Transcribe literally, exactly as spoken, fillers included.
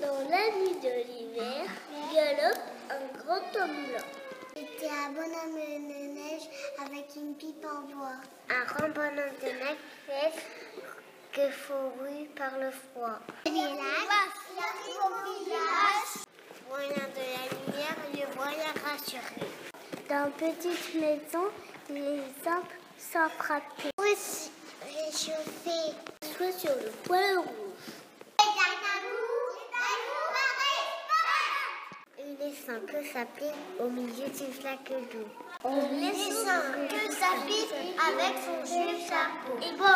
Dans la nuit de l'hiver, galope un grand homme blanc. C'était un bonhomme de neige avec une pipe en bois. Un grand bonhomme de neige que fourru par le froid. Le village, au village, voyant de la lumière, le voilà rassuré. Dans une petite maison, les hommes sont frappés. Aussi réchauffé. Soit sur le poêle rouge. Il laissant que sa pipe au milieu d'une flaque d'eau. En laissant que sa pipe avec son juif chapeau.